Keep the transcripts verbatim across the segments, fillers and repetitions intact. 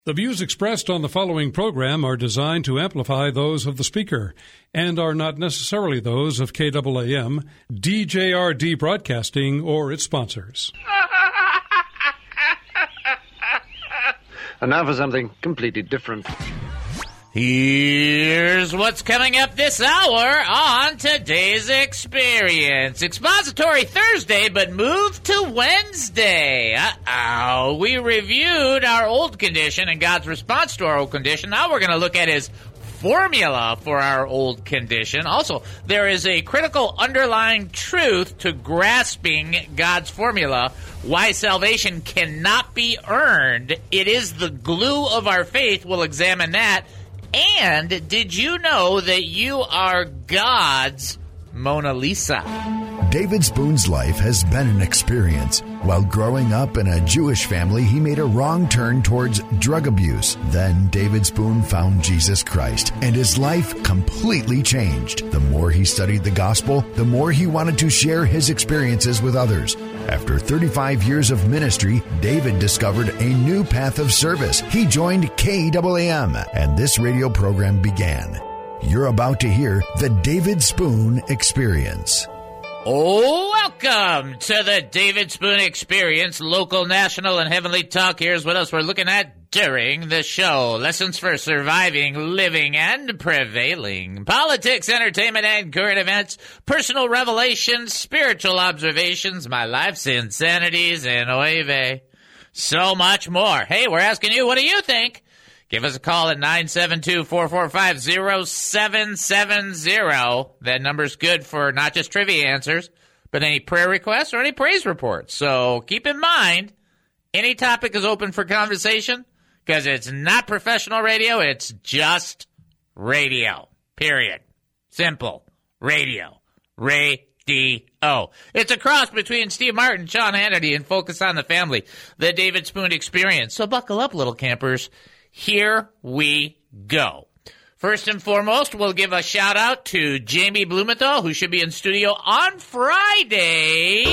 The views expressed on the following program are designed to amplify those of the speaker and are not necessarily those of K A A M, D J R D Broadcasting, or its sponsors. And now for something completely different. Here's what's coming up this hour on today's Experience. Expository Thursday, but moved to Wednesday. Uh-oh. We reviewed our old condition and God's response to our old condition. Now we're going to look at his formula for our old condition. Also, there is a critical underlying truth to grasping God's formula. Why salvation cannot be earned. It is the glue of our faith. We'll examine that. And did you know that you are God's Mona Lisa? David Spoon's life has been an experience. While growing up in a Jewish family, he made a wrong turn towards drug abuse. Then David Spoon found Jesus Christ, and his life completely changed. The more he studied the gospel, the more he wanted to share his experiences with others. After thirty-five years of ministry, David discovered a new path of service. He joined K A A M, and this radio program began. You're about to hear the David Spoon Experience. Welcome to the David Spoon Experience, local, national, and heavenly talk. Here's what else we're looking at during the show. Lessons for surviving, living, and prevailing. Politics, entertainment, and current events. Personal revelations, spiritual observations, my life's insanities, and oy vey. So much more. Hey, we're asking you, what do you think? Give us a call at nine seven two, four four five, zero seven seven zero. That number's good for not just trivia answers, but any prayer requests or any praise reports. So keep in mind, any topic is open for conversation because it's not professional radio. It's just radio. Period. Simple. Radio. Radio. It's a cross between Steve Martin, Sean Hannity, and Focus on the Family. The David Spoon Experience. So buckle up, little campers. Here we go. First and foremost, we'll give a shout out to Jamie Blumenthal, who should be in studio on Friday.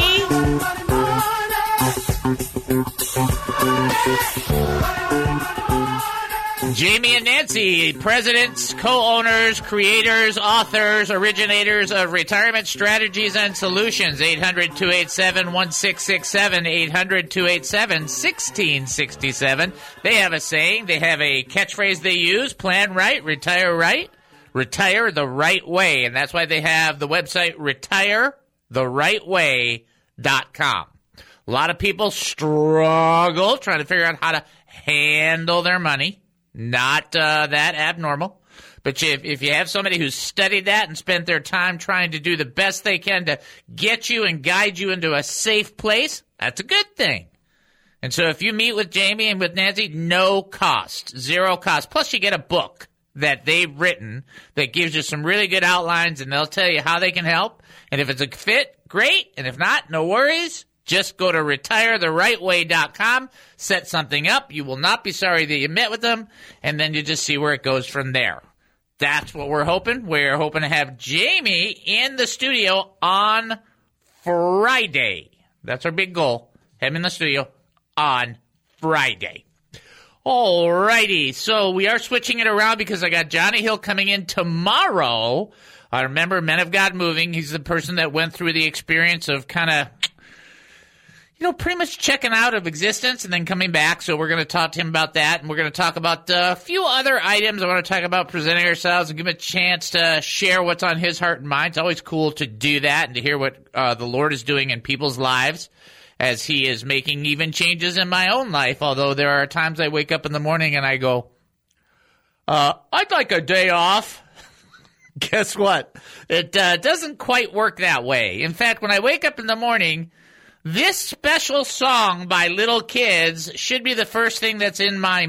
Jamie and Nancy, presidents, co-owners, creators, authors, originators of Retirement Strategies and Solutions. eight hundred, two eight seven, one six six seven, eight hundred, two eight seven, one six six seven. They have a saying, they have a catchphrase they use, plan right, retire right, retire the right way. And that's why they have the website retire the right way dot com. A lot of people struggle trying to figure out how to handle their money. Not uh, that abnormal. But if, if you have somebody who's studied that and spent their time trying to do the best they can to get you and guide you into a safe place, that's a good thing. And so if you meet with Jamie and with Nancy, no cost, zero cost. Plus you get a book that they've written that gives you some really good outlines, and they'll tell you how they can help. And if it's a fit, great. And if not, no worries. Just go to retire the right way dot com, set something up. You will not be sorry that you met with them, and then you just see where it goes from there. That's what we're hoping. We're hoping to have Jamie in the studio on Friday. That's our big goal. Have him in the studio on Friday. All righty. So we are switching it around because I got Johnny Hill coming in tomorrow. I remember Men of God Moving. He's the person that went through the experience of kind of, you know, pretty much checking out of existence and then coming back. So we're going to talk to him about that. And we're going to talk about a few other items. I want to talk about presenting ourselves and give him a chance to share what's on his heart and mind. It's always cool to do that and to hear what uh, the Lord is doing in people's lives as he is making even changes in my own life. Although there are times I wake up in the morning and I go, uh, I'd like a day off. Guess what? It uh, doesn't quite work that way. In fact, when I wake up in the morning, this special song by Little Kids should be the first thing that's in my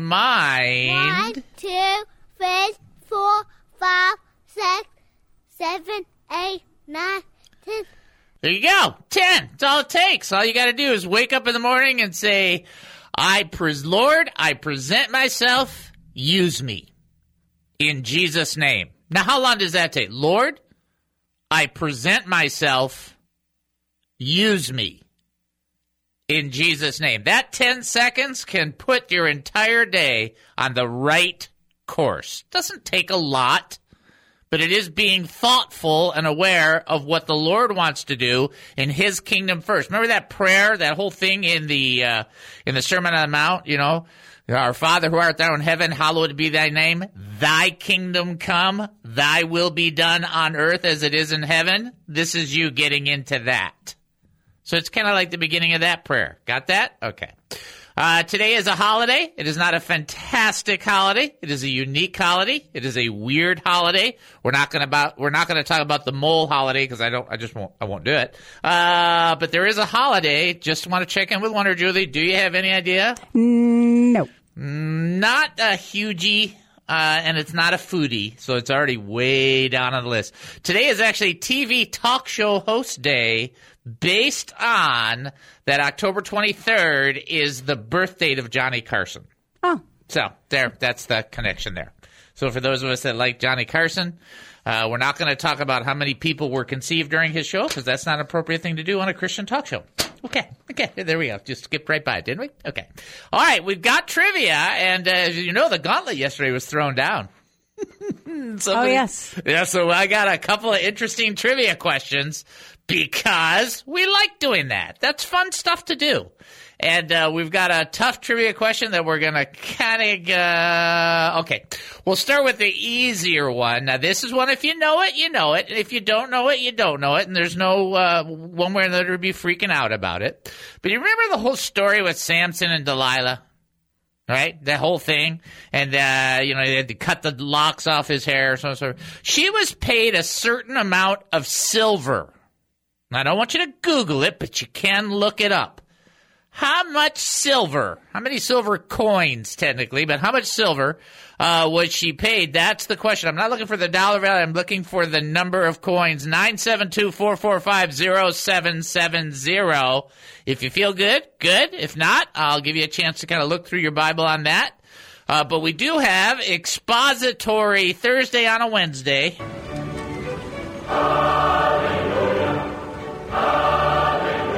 mind. One, two, three, four, five, six, seven, eight, nine, ten. There you go. Ten. That's all it takes. All you got to do is wake up in the morning and say, I pres- Lord, I present myself. Use me. In Jesus' name. Now, how long does that take? Lord, I present myself. Use me. in Jesus' name. That ten seconds can put your entire day on the right course. Doesn't take a lot, but it is being thoughtful and aware of what the Lord wants to do in His kingdom first. Remember that prayer, that whole thing in the uh, in the Sermon on the Mount, you know? Our Father who art thou in heaven, hallowed be thy name. Thy kingdom come, thy will be done on earth as it is in heaven. This is you getting into that. So it's kind of like the beginning of that prayer. Got that? Okay. Uh, today is a holiday. It is not a fantastic holiday. It is a unique holiday. It is a weird holiday. We're not going to about. We're not going to talk about the mole holiday because I don't. I just won't. I won't do it. Uh, but there is a holiday. Just want to check in with Wonder Julie. Do you have any idea? No. Not a hugie, uh, and it's not a foodie, so it's already way down on the list. Today is actually T V talk show host day, based on that October twenty-third is the birth date of Johnny Carson. Oh. So there, that's the connection there. So for those of us that like Johnny Carson, uh, we're not going to talk about how many people were conceived during his show because that's not an appropriate thing to do on a Christian talk show. Okay, okay, there we go. Just skipped right by it, didn't we? Okay. All right, we've got trivia, and uh, as you know, the gauntlet yesterday was thrown down. Somebody, oh, yes. Yeah, so I got a couple of interesting trivia questions because we like doing that. That's fun stuff to do. And uh, we've got a tough trivia question that we're going to kind of, uh, okay. We'll start with the easier one. Now, this is one, if you know it, you know it. If you don't know it, you don't know it. And there's no uh, one way or another to be freaking out about it. But you remember the whole story with Samson and Delilah? Right? That whole thing. And, uh, you know, they had to cut the locks off his hair. So, so. She was paid a certain amount of silver. Now, I don't want you to Google it, but you can look it up. How much silver, how many silver coins technically, but how much silver uh, was she paid? That's the question. I'm not looking for the dollar value. I'm looking for the number of coins. nine seven two, four four five, zero seven seven zero. If you feel good, good. If not, I'll give you a chance to kind of look through your Bible on that. Uh, but we do have Expository Thursday on a Wednesday. Hallelujah. Hallelujah.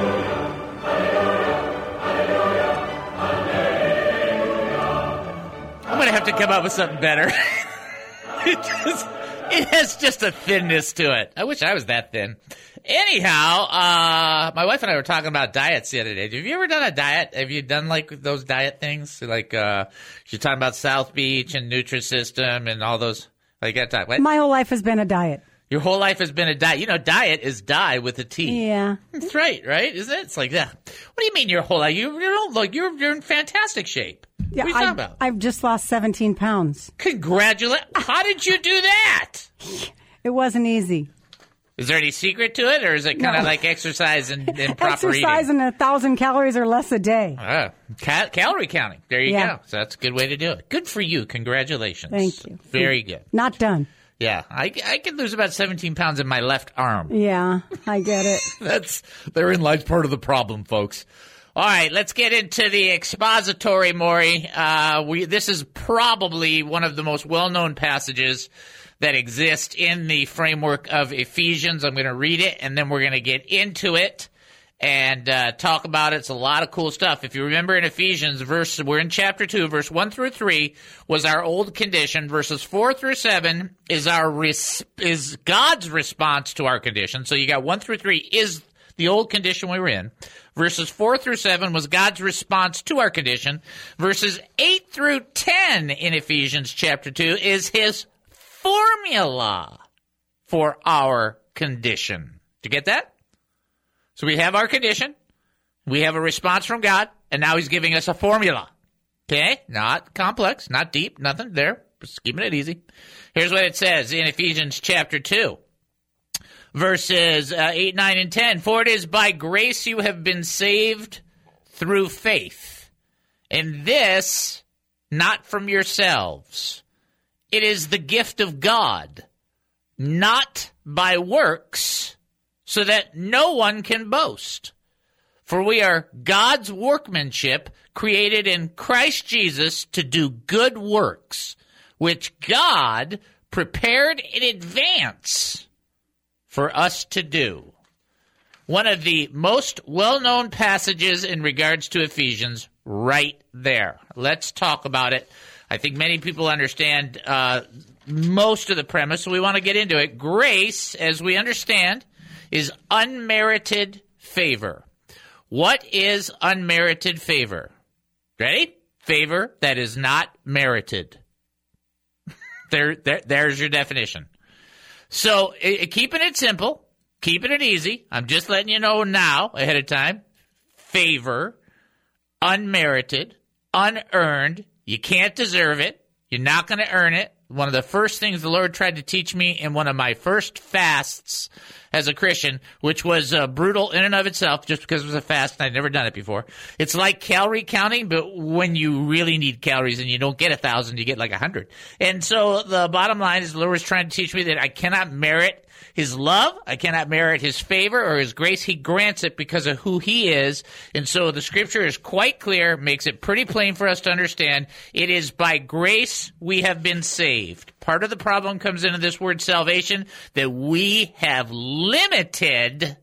I'm going to have to come up with something better. it, just, it has just a thinness to it. I wish I was that thin. Anyhow, uh, my wife and I were talking about diets the other day. Have you ever done a diet? Have you done like those diet things? Like uh, she's talking about South Beach and Nutrisystem and all those. Like that type. What? My whole life has been a diet. Your whole life has been a diet. You know, diet is die with a T. Yeah. That's right, right? Isn't it? It's like that. What do you mean your whole life? You, you don't look, you're, you're in fantastic shape. Yeah, what are you I, talking about? I've just lost seventeen pounds. Congratulations. How did you do that? It wasn't easy. Is there any secret to it, or is it kind of no. like exercise and, and proper exercise eating? Exercise and a thousand calories or less a day. Uh, cal- calorie counting. There you yeah. go. So that's a good way to do it. Good for you. Congratulations. Thank you. Very good. Not done. Yeah, I, I could lose about seventeen pounds in my left arm. Yeah, I get it. That's therein lies part of the problem, folks. All right, let's get into the expository, Maury. Uh, we, this is probably one of the most well-known passages that exist in the framework of Ephesians. I'm going to read it, and then we're going to get into it and uh, talk about it. It's a lot of cool stuff. If you remember in Ephesians, verse we're in chapter two, verse one through three was our old condition. Verses four through seven is our res- is God's response to our condition. So you got one through three is the old condition we were in. Verses four through seven was God's response to our condition. Verses eight through ten in Ephesians chapter two is his formula for our condition. Did you get that? So we have our condition, we have a response from God, and now he's giving us a formula. Okay? Not complex, not deep, nothing there. Just keeping it easy. Here's what it says in Ephesians chapter two. Verses uh, eight, nine, and ten. For it is by grace you have been saved through faith. And this, not from yourselves. It is the gift of God, not by works, so that no one can boast. For we are God's workmanship, created in Christ Jesus to do good works, which God prepared in advance for us to do. One of the most well-known passages in regards to Ephesians right there. Let's talk about it. I think many people understand uh, most of the premise, so we want to get into it. Grace, as we understand, is unmerited favor. What is unmerited favor? Ready? Favor that is not merited. there, there, there's your definition. So, it, keeping it simple, keeping it easy, I'm just letting you know now, ahead of time, favor, unmerited, unearned, you can't deserve it, you're not going to earn it. One of the first things the Lord tried to teach me in one of my first fasts as a Christian, which was uh, brutal in and of itself, just because it was a fast and I'd never done it before. It's like calorie counting, but when you really need calories and you don't get a thousand, you get like a hundred. And so the bottom line is the Lord was trying to teach me that I cannot merit His love, I cannot merit His favor or His grace. He grants it because of who He is. And so the Scripture is quite clear, makes it pretty plain for us to understand. It is by grace we have been saved. Part of the problem comes into this word salvation, that we have limited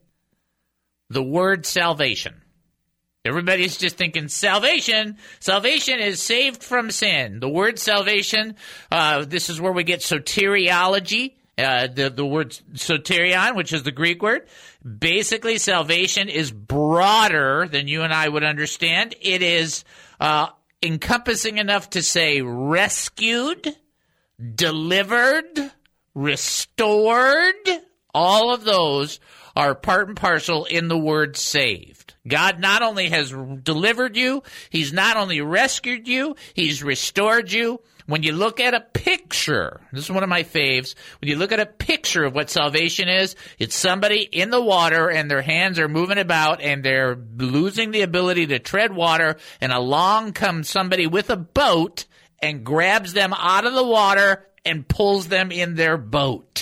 the word salvation. Everybody's just thinking salvation. Salvation is saved from sin. The word salvation, uh, this is where we get soteriology. Uh, the, the word soterion, which is the Greek word. Basically, salvation is broader than you and I would understand. It is uh, encompassing enough to say rescued, delivered, restored. All of those are part and parcel in the word saved. God not only has delivered you, He's not only rescued you, He's restored you. When you look at a picture, this is one of my faves, when you look at a picture of what salvation is, it's somebody in the water and their hands are moving about and they're losing the ability to tread water, and along comes somebody with a boat and grabs them out of the water and pulls them in their boat.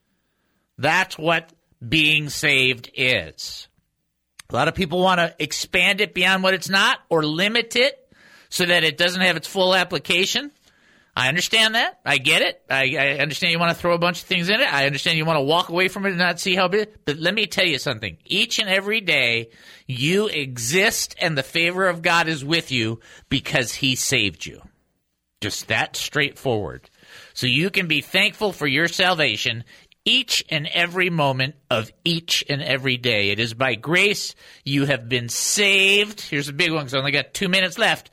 That's what being saved is. A lot of people want to expand it beyond what it's not or limit it so that it doesn't have its full application. I understand that. I get it. I, I understand you want to throw a bunch of things in it. I understand you want to walk away from it and not see how big. But let me tell you something. Each and every day, you exist and the favor of God is with you because He saved you. Just that straightforward. So you can be thankful for your salvation each and every moment of each and every day. It is by grace you have been saved. Here's a big one because I only got two minutes left.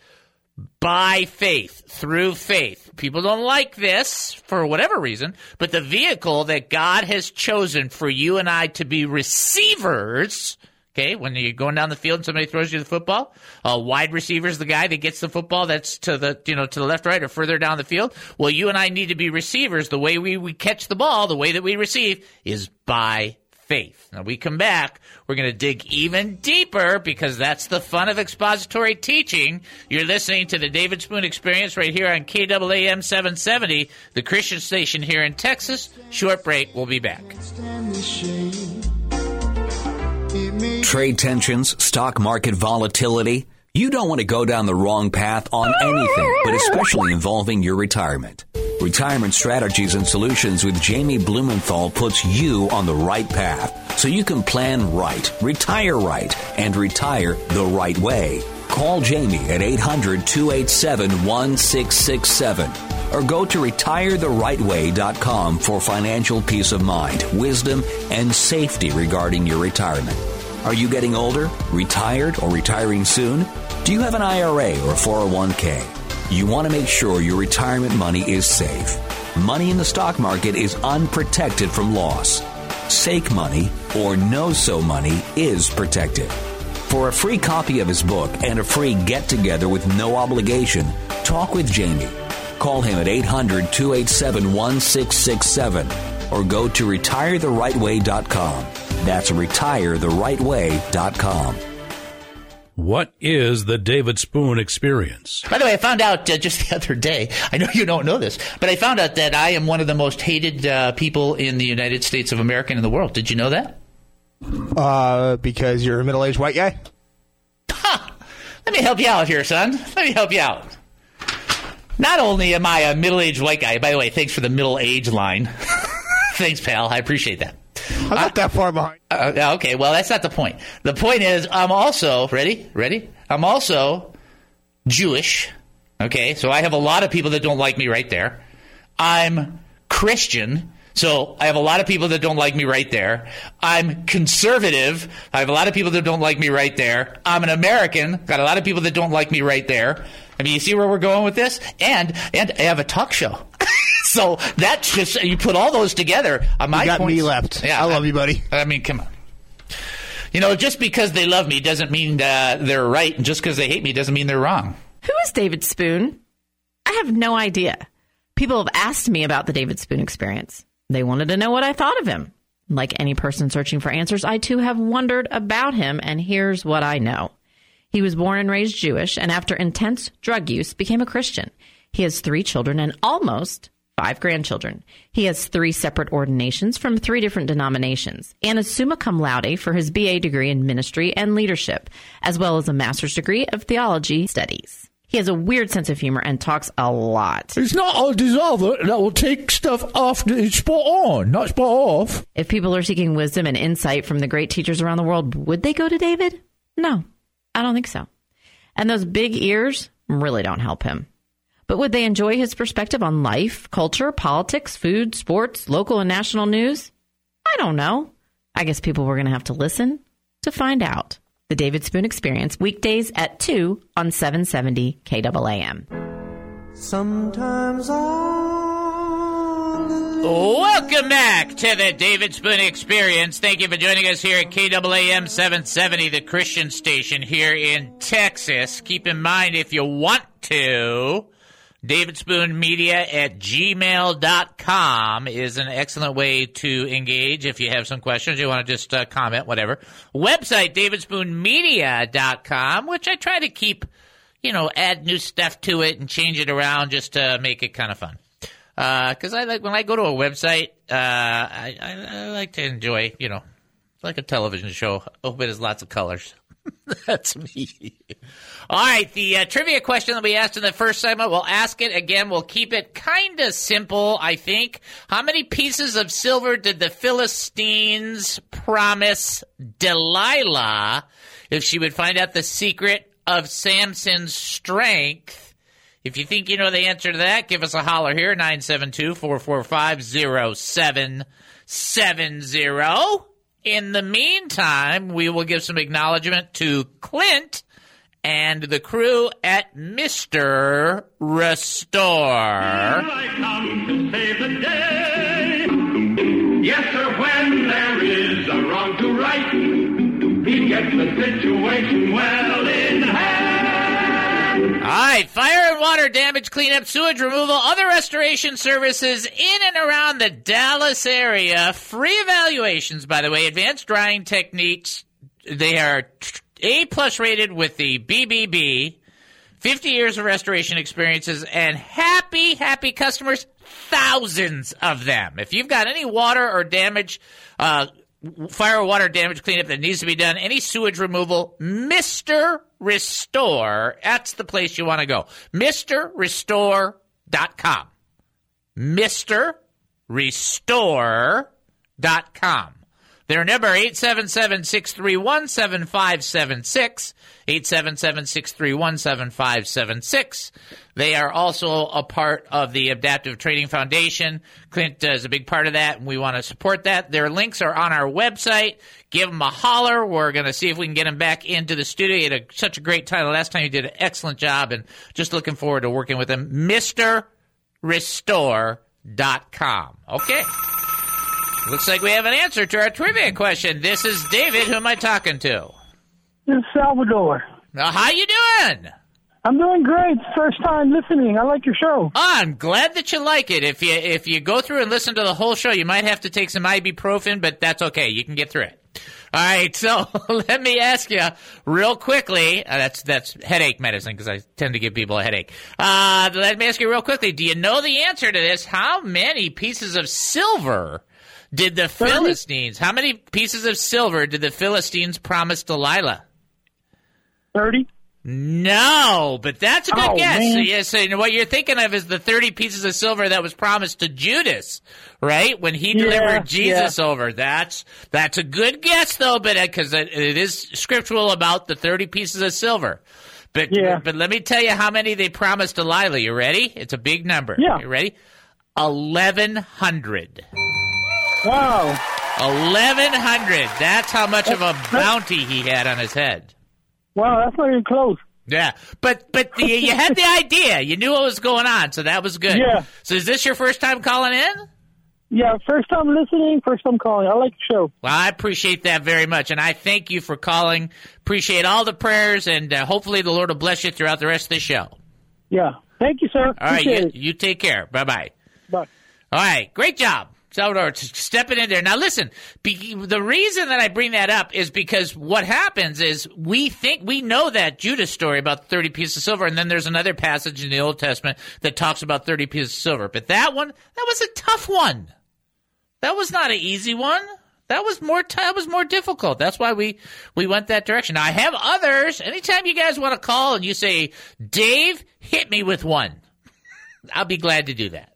By faith, through faith. People don't like this for whatever reason, but the vehicle that God has chosen for you and I to be receivers, okay, when you're going down the field and somebody throws you the football, a wide receiver is the guy that gets the football that's to the, you know, to the left, right, or further down the field. Well, you and I need to be receivers. The way we, we catch the ball, the way that we receive is by faith. Now, we come back, we're going to dig even deeper because that's the fun of expository teaching. You're listening to the David Spoon Experience right here on K A A M seven seventy, the Christian station here in Texas. Short break. We'll be back. Trade tensions, stock market volatility. You don't want to go down the wrong path on anything, but especially involving your retirement. Retirement Strategies and Solutions with Jamie Blumenthal puts you on the right path so you can plan right, retire right, and retire the right way. Call Jamie at eight hundred, two eight seven, one six six seven or go to retire the right way dot com for financial peace of mind, wisdom, and safety regarding your retirement. Are you getting older, retired, or retiring soon? Do you have an I R A or a four oh one k? You want to make sure your retirement money is safe. Money in the stock market is unprotected from loss. Sake money, or no-so money, is protected. For a free copy of his book and a free get-together with no obligation, talk with Jamie. Call him at eight hundred, two eight seven, one six six seven or go to retire the right way dot com. That's retire the right way dot com. What is the David Spoon Experience? By the way, I found out uh, just the other day, I know you don't know this, but I found out that I am one of the most hated uh, people in the United States of America and in the world. Did you know that? Uh, because you're a middle-aged white guy? Ha! Let me help you out here, son. Let me help you out. Not only am I a middle-aged white guy, by the way, thanks for the middle age line. Thanks, pal. I appreciate that. I'm not that far behind. Uh, okay, well, that's not the point. The point is, I'm also, ready? Ready? I'm also Jewish. Okay, so I have a lot of people that don't like me right there. I'm Christian. So I have a lot of people that don't like me right there. I'm conservative. I have a lot of people that don't like me right there. I'm an American. Got a lot of people that don't like me right there. I mean, you see where we're going with this? And and I have a talk show. So that's just, you put all those together. Uh, my you got points, me left. Yeah, I love I, you, buddy. I mean, come on. You know, just because they love me doesn't mean uh, they're right. And just because they hate me doesn't mean they're wrong. Who is David Spoon? I have no idea. People have asked me about the David Spoon experience. They wanted to know what I thought of him. Like any person searching for answers, I too have wondered about him, and here's what I know. He was born and raised Jewish, and after intense drug use, became a Christian. He has three children and almost five grandchildren. He has three separate ordinations from three different denominations, and is summa cum laude for his B A degree in ministry and leadership, as well as a master's degree of theology studies. He has a weird sense of humor and talks a lot. It's not a dissolver that will take stuff after it's spot on, not spot off. If people are seeking wisdom and insight from the great teachers around the world, would they go to David? No, I don't think so. And those big ears really don't help him. But would they enjoy his perspective on life, culture, politics, food, sports, local and national news? I don't know. I guess people were going to have to listen to find out. The David Spoon Experience, weekdays at two on seven seventy K A A M. Sometimes I'll... Welcome back to the David Spoon Experience. Thank you for joining us here at K A A M seven seventy, the Christian station here in Texas. Keep in mind, if you want to, David Spoon Media at gmail dot com is an excellent way to engage. If you have some questions, you want to just uh, comment, whatever. Website, david spoon media dot com, which I try to keep, you know, add new stuff to it and change it around just to make it kind of fun. Because uh, I like when I go to a website, uh, I, I, I like to enjoy, you know, like a television show. I hope it has lots of colors. That's me. All right, the uh, trivia question that we asked in the first segment, we'll ask it again. We'll keep it kind of simple, I think. How many pieces of silver did the Philistines promise Delilah if she would find out the secret of Samson's strength? If you think you know the answer to that, give us a holler here, nine seven two, four four five, zero seven seven zero. In the meantime, we will give some acknowledgement to Clint and the crew at Mister Restore. Here I come to save the day. Yes, sir, when there is a wrong to right, he gets the situation well in hand. All right, fire and water damage cleanup, sewage removal, other restoration services in and around the Dallas area. Free evaluations, by the way, advanced drying techniques. They are A-plus rated with the B B B, fifty years of restoration experiences, and happy, happy customers, thousands of them. If you've got any water or damage, uh, fire or water damage cleanup that needs to be done, any sewage removal, Mister Restore, that's the place you want to go. Mister Restore dot com. Mister Restore dot com. Their number, eight seven seven, six three one, seven five seven six, eight seven seven, six three one, seven five seven six. They are also a part of the Adaptive Trading Foundation. Clint is a big part of that, and we want to support that. Their links are on our website. Give them a holler. We're going to see if we can get them back into the studio. You had a, such a great time. The last time you did an excellent job, and just looking forward to working with them. Mister Restore dot com. Okay. Looks like we have an answer to our trivia question. This is David. Who am I talking to? It's Salvador. Now, how you doing? I'm doing great. First time listening. I like your show. Oh, I'm glad that you like it. If you if you go through and listen to the whole show, you might have to take some ibuprofen, but that's okay. You can get through it. All right, so let me ask you real quickly. Uh, that's that's headache medicine because I tend to give people a headache. Uh, let me ask you real quickly. Do you know the answer to this? How many pieces of silver did the thirty? Philistines, how many pieces of silver did the Philistines promise Delilah? thirty. No, but that's a good Oh, guess. man. Yes, and what you're thinking of is the thirty pieces of silver that was promised to Judas, right? When he Yeah, delivered Jesus yeah. over. That's that's a good guess, though, but because it, it is scriptural about the thirty pieces of silver. But Yeah. but let me tell you how many they promised Delilah. You ready? It's a big number. Yeah. You ready? Eleven hundred. Wow. Eleven hundred. That's how much of a bounty he had on his head. Wow, that's not even close. Yeah, but but the, you had the idea. You knew what was going on, so that was good. Yeah. So is this your first time calling in? Yeah, first time listening, first time calling. I like the show. Well, I appreciate that very much, and I thank you for calling. Appreciate all the prayers, and uh, hopefully the Lord will bless you throughout the rest of the show. Yeah. Thank you, sir. All right, Appreciate you, it. you take care. Bye-bye. Bye. All right, great job, Salvador, t- stepping in there. Now, listen, be, the reason that I bring that up is because what happens is we think, we know that Judas story about thirty pieces of silver, and then there's another passage in the Old Testament that talks about thirty pieces of silver. But that one, that was a tough one. That was not an easy one. That was more t- that was more difficult. That's why we, we went that direction. Now, I have others. Anytime you guys want to call and you say, Dave, hit me with one, I'll be glad to do that.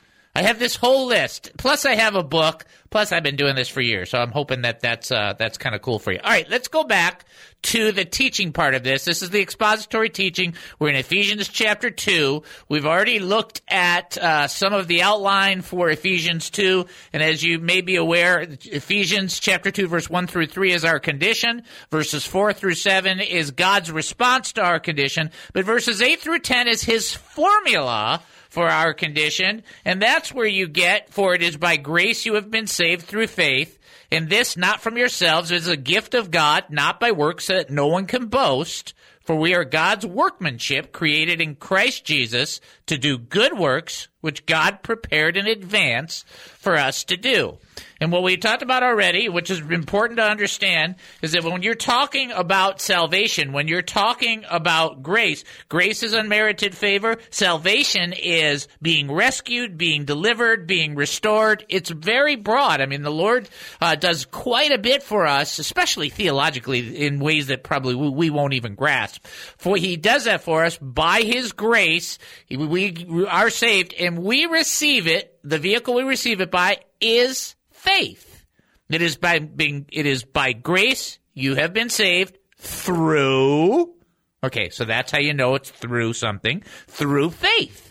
I have this whole list. Plus, I have a book. Plus, I've been doing this for years, so I'm hoping that that's uh, that's kind of cool for you. All right, let's go back to the teaching part of this. This is the expository teaching. We're in Ephesians chapter two. We've already looked at uh, some of the outline for Ephesians two, and as you may be aware, Ephesians chapter two, verse one through three is our condition. Verses four through seven is God's response to our condition, but verses eight through ten is his formula for our condition, and that's where you get, for it is by grace you have been saved through faith, and this not from yourselves, it is a gift of God, not by works, so that no one can boast. For we are God's workmanship, created in Christ Jesus to do good works, which God prepared in advance for us to do. And what we talked about already, which is important to understand, is that when you're talking about salvation, when you're talking about grace, grace is unmerited favor. Salvation is being rescued, being delivered, being restored. It's very broad. I mean, the Lord uh, does quite a bit for us, especially theologically, in ways that probably we, we won't even grasp. For He does that for us by His grace. We, we are saved, and we receive it. The vehicle we receive it by is faith. It is by being, it is by grace you have been saved through. Okay, so that's how you know it's through something. Through faith.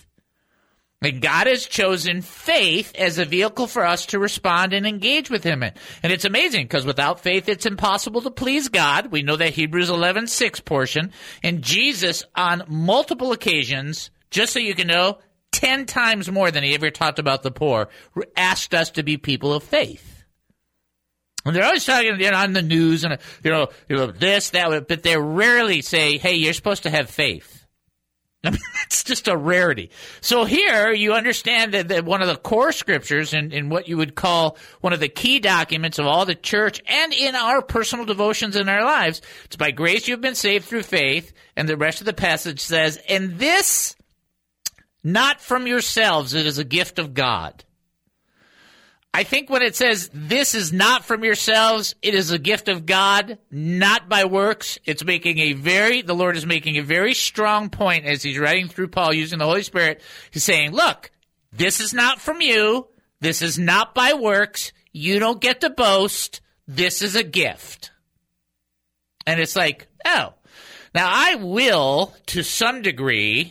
And God has chosen faith as a vehicle for us to respond and engage with Him in. And it's amazing because without faith it's impossible to please God. We know that Hebrews eleven six portion. And Jesus on multiple occasions, just so you can know, ten times more than He ever talked about the poor, asked us to be people of faith. And they're always talking, you know, on the news and, you know, you know this, that, but they rarely say, hey, you're supposed to have faith. I mean, it's just a rarity. So here you understand that, that one of the core scriptures and in, in what you would call one of the key documents of all the church and in our personal devotions in our lives, it's by grace you've been saved through faith. And the rest of the passage says, and this not from yourselves, it is a gift of God. I think when it says, this is not from yourselves, it is a gift of God, not by works, it's making a very, the Lord is making a very strong point as He's writing through Paul using the Holy Spirit. He's saying, look, this is not from you, this is not by works, you don't get to boast, this is a gift. And it's like, oh. Now I will, to some degree,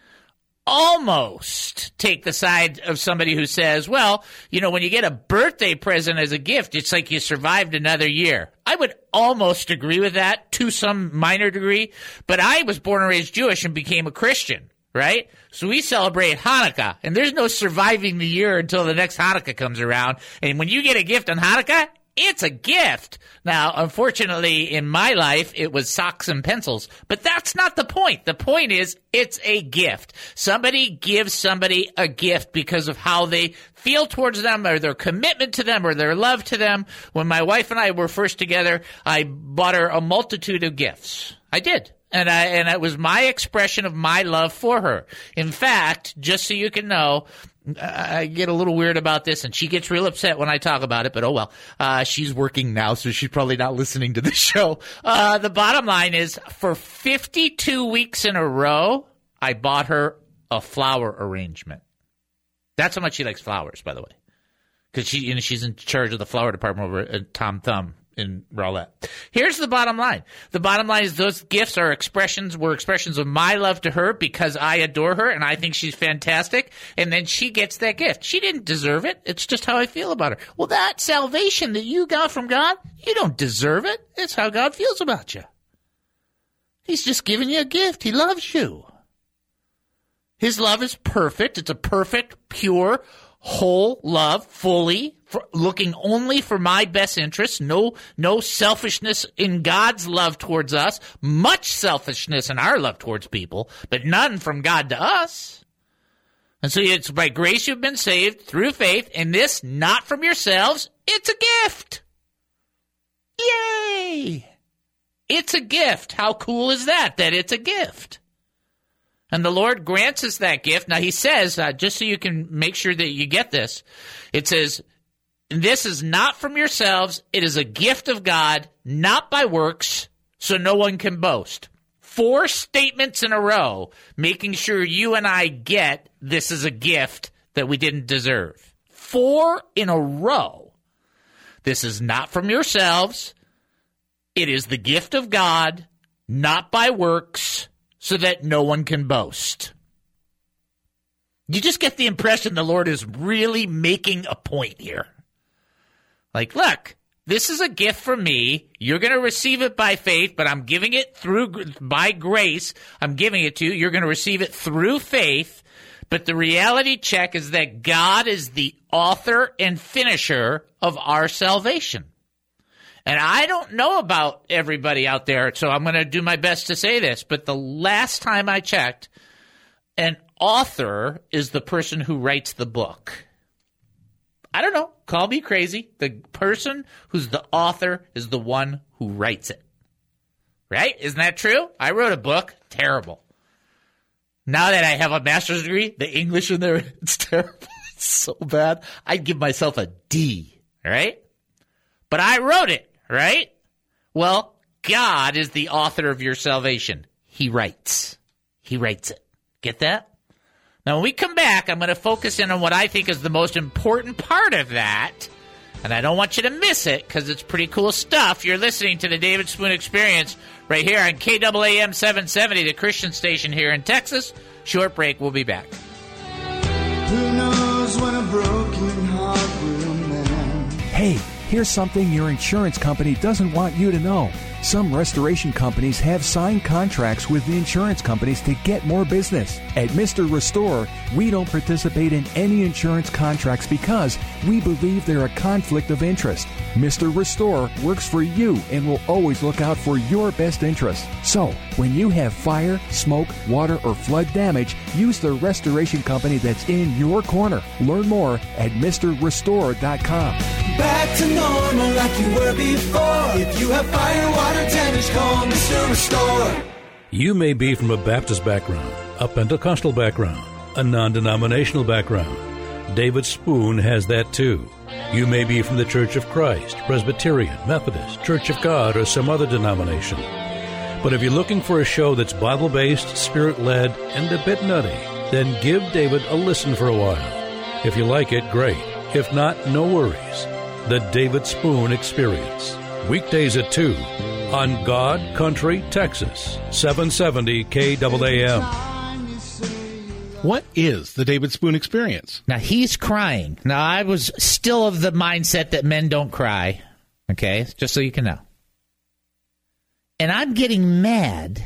almost take the side of somebody who says, well, you know, when you get a birthday present as a gift, it's like you survived another year. I would almost agree with that to some minor degree, but I was born and raised Jewish and became a Christian, right? So we celebrate Hanukkah, and there's no surviving the year until the next Hanukkah comes around. And when you get a gift on Hanukkah, it's a gift. Now, unfortunately, in my life, it was socks and pencils. But that's not the point. The point is, it's a gift. Somebody gives somebody a gift because of how they feel towards them or their commitment to them or their love to them. When my wife and I were first together, I bought her a multitude of gifts. I did. And I, and it was my expression of my love for her. In fact, just so you can know, I get a little weird about this, and she gets real upset when I talk about it, but oh well. Uh, she's working now, so she's probably not listening to the show. Uh, the bottom line is, for fifty-two weeks in a row, I bought her a flower arrangement. That's how much she likes flowers, by the way. Because she, you know, she's in charge of the flower department over at Tom Thumb in Rowlett. Here's the bottom line. The bottom line is those gifts are expressions, were expressions of my love to her because I adore her and I think she's fantastic. And then she gets that gift. She didn't deserve it. It's just how I feel about her. Well, that salvation that you got from God, you don't deserve it. It's how God feels about you. He's just giving you a gift. He loves you. His love is perfect. It's a perfect, pure, whole love, fully, for, looking only for my best interests. No, no selfishness in God's love towards us. Much selfishness in our love towards people, but none from God to us. And so it's by grace you've been saved through faith, and this not from yourselves. It's a gift. Yay! It's a gift. How cool is that, that it's a gift? And the Lord grants us that gift. Now, he says, uh, just so you can make sure that you get this, it says, this is not from yourselves. It is a gift of God, not by works, so no one can boast. Four statements in a row, making sure you and I get this is a gift that we didn't deserve. Four in a row. This is not from yourselves. It is the gift of God, not by works, so that no one can boast. You just get the impression the Lord is really making a point here. Like, look, this is a gift from me. You're going to receive it by faith, but I'm giving it through by grace. I'm giving it to you. You're going to receive it through faith. But the reality check is that God is the author and finisher of our salvation. And I don't know about everybody out there, so I'm going to do my best to say this. But the last time I checked, an author is the person who writes the book. I don't know. Call me crazy. The person who's the author is the one who writes it. Right? Isn't that true? I wrote a book. Terrible. Now that I have a master's degree, the English in there, it's terrible. It's so bad. I'd give myself a D. Right? But I wrote it. Right? Well, God is the author of your salvation. He writes. He writes it. Get that? Now, when we come back, I'm going to focus in on what I think is the most important part of that. And I don't want you to miss it because it's pretty cool stuff. You're listening to the David Spoon Experience right here on K A A M seven seventy, the Christian station here in Texas. Short break. We'll be back. Who knows when a broken heart will mend? Hey. Here's something your insurance company doesn't want you to know. Some restoration companies have signed contracts with the insurance companies to get more business. At Mister Restore, we don't participate in any insurance contracts because we believe they're a conflict of interest. Mister Restore works for you and will always look out for your best interest. So, when you have fire, smoke, water, or flood damage, use the restoration company that's in your corner. Learn more at Mister Restore dot com. Back to normal like you were before. If you have fire, water damage, call Mister Restore. You may be from a Baptist background, a Pentecostal background, a non-denominational background. David Spoon has that too. You may be from the Church of Christ, Presbyterian, Methodist, Church of God, or some other denomination. But if you're looking for a show that's Bible-based, Spirit-led, and a bit nutty, then give David a listen for a while. If you like it, great. If not, no worries. The David Spoon Experience. Weekdays at two on God Country, Texas, seven seventy K A A M. What is the David Spoon Experience? Now, he's crying. Now, I was still of the mindset that men don't cry, okay, just so you can know. And I'm getting mad